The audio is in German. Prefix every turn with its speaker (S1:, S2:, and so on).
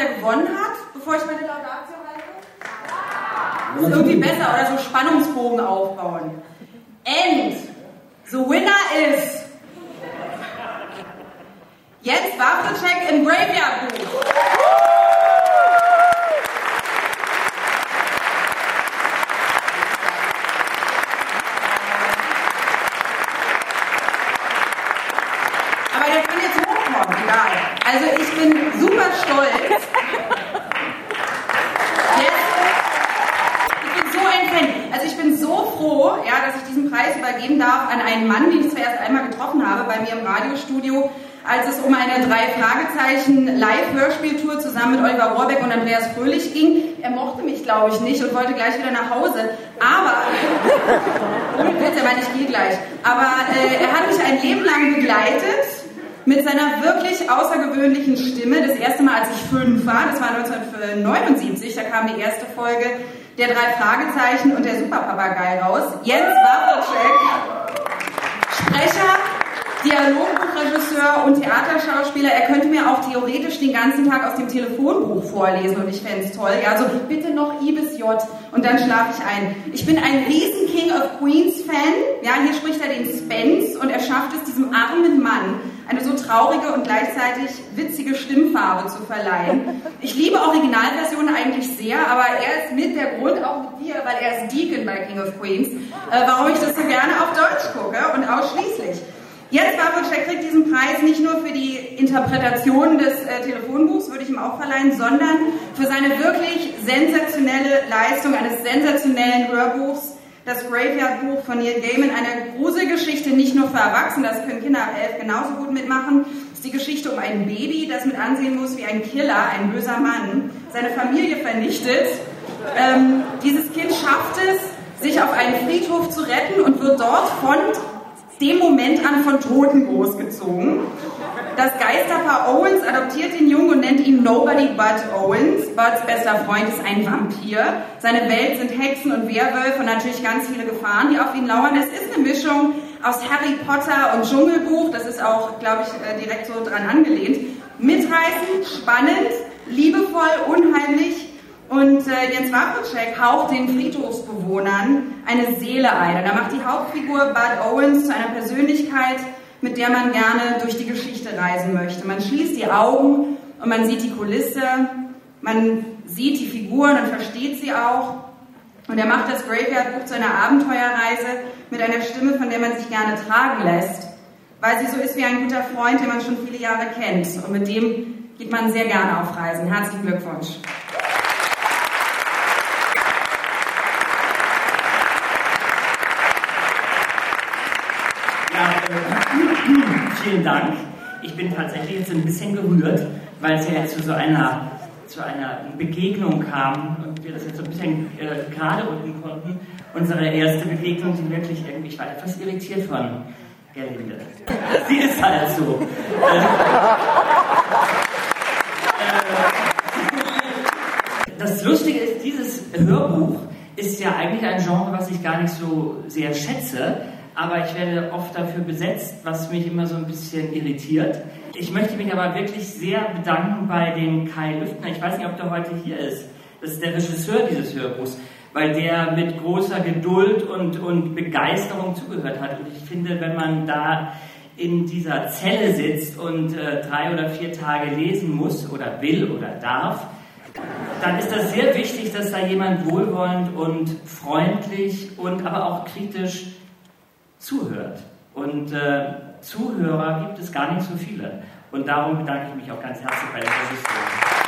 S1: wer gewonnen hat, bevor ich meine Laudatio halte? Das ist irgendwie besser, oder so Spannungsbogen aufbauen. And the winner is Jens Wawrczyk im Graveyard Buch. Aber der kann jetzt hochkommen, egal. Also ich bin super stolz. Ich bin so ein Fan. Also ich bin so froh, ja, dass ich diesen Preis übergeben darf an einen Mann, den ich zwar erst einmal getroffen habe bei mir im Radiostudio, als es um eine 3-Fragezeichen-Live-Hörspieltour zusammen mit Oliver Rohrbeck und Andreas Fröhlich ging. Er mochte mich, glaube ich, nicht und wollte gleich wieder nach Hause. Aber, ohne Witz, er meinte, ich gehe gleich. Aber er hat mich ein Leben lang begleitet mit seiner wirklich außergewöhnlichen Stimme. Das erste Mal, als ich 5 war, das war 1979, da kam die erste Folge der 3 Fragezeichen und der Superpapagei raus. Jens Wawrczyk, Sprecher, Dialogbuchregisseur und Theaterschauspieler. Er könnte mir auch theoretisch den ganzen Tag aus dem Telefonbuch vorlesen und ich fände es toll. Ja, also bitte noch I bis J und dann schlafe ich ein. Ich bin ein riesen King of Queens Fan. Ja, hier spricht er den Spence und er schafft es, diesem armen Mann eine so traurige und gleichzeitig witzige Stimmfarbe zu verleihen. Ich liebe Originalversionen eigentlich sehr, aber er ist mit der Grund, auch mit dir, weil er ist Deacon bei King of Queens, warum ich das so gerne auf Deutsch gucke und ausschließlich. Jens Wawrczyk kriegt diesen Preis nicht nur für die Interpretation des Telefonbuchs, würde ich ihm auch verleihen, sondern für seine wirklich sensationelle Leistung eines sensationellen Hörbuchs, das Graveyard-Buch von Neil Gaiman, eine Gruselgeschichte nicht nur für Erwachsene, das können Kinder ab 11 genauso gut mitmachen. Das ist die Geschichte um ein Baby, das mit ansehen muss, wie ein Killer, ein böser Mann, seine Familie vernichtet. Dieses Kind schafft es, sich auf einen Friedhof zu retten und wird dort von dem Moment an von Toten großgezogen. Das Geisterpaar Owens adoptiert den Jungen und nennt ihn Nobody But Owens. Buds bester Freund ist ein Vampir. Seine Welt sind Hexen und Werwölfe und natürlich ganz viele Gefahren, die auf ihn lauern. Es ist eine Mischung aus Harry Potter und Dschungelbuch. Das ist auch, glaube ich, direkt so dran angelehnt. Mitreißend, spannend, liebevoll, unheimlich. Und Jens Wawrczyk haucht den Friedhofsbewohnern eine Seele ein. Und er macht die Hauptfigur Bud Owens zu einer Persönlichkeit, mit der man gerne durch die Geschichte reisen möchte. Man schließt die Augen und man sieht die Kulisse, man sieht die Figuren und versteht sie auch. Und er macht das Graveyard-Buch zu einer Abenteuerreise mit einer Stimme, von der man sich gerne tragen lässt, weil sie so ist wie ein guter Freund, den man schon viele Jahre kennt. Und mit dem geht man sehr gerne auf Reisen. Herzlichen Glückwunsch.
S2: Vielen Dank. Ich bin tatsächlich jetzt ein bisschen gerührt, weil es ja jetzt zu einer Begegnung kam und wir das jetzt so ein bisschen gerade rücken konnten. Unsere erste Begegnung, die wirklich irgendwie, ich war etwas irritiert von Gerlinde. Sie ist halt so. Das Lustige ist, dieses Hörbuch ist ja eigentlich ein Genre, was ich gar nicht so sehr schätze. Aber ich werde oft dafür besetzt, was mich immer so ein bisschen irritiert. Ich möchte mich aber wirklich sehr bedanken bei dem Kai Lüftner. Ich weiß nicht, ob der heute hier ist. Das ist der Regisseur dieses Hörbuchs, weil der mit großer Geduld und Begeisterung zugehört hat. Und ich finde, wenn man da in dieser Zelle sitzt und 3 oder 4 Tage lesen muss oder will oder darf, dann ist das sehr wichtig, dass da jemand wohlwollend und freundlich und aber auch kritisch zuhört. Und Zuhörer gibt es gar nicht so viele. Und darum bedanke ich mich auch ganz herzlich bei der Regisseurin.